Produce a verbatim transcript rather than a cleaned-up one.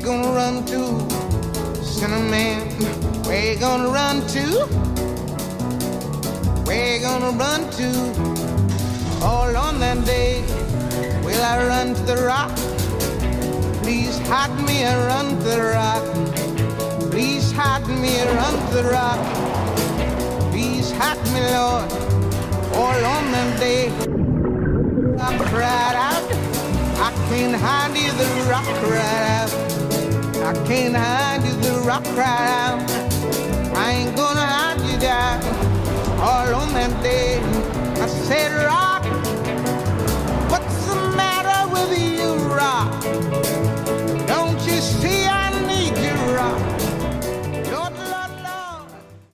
gonna run to? Cinnamon, where you gonna run to? Where you gonna run to? All on that day, will I run to the rock? Please hide me and run to the rock. Please hide me and run to the rock. Please hide me, Lord. All on that day, I cried out. I can't hide you, the rock cried out. I can't hide you, the rock cried out. I ain't gonna hide you down. All on that day, I said, rock.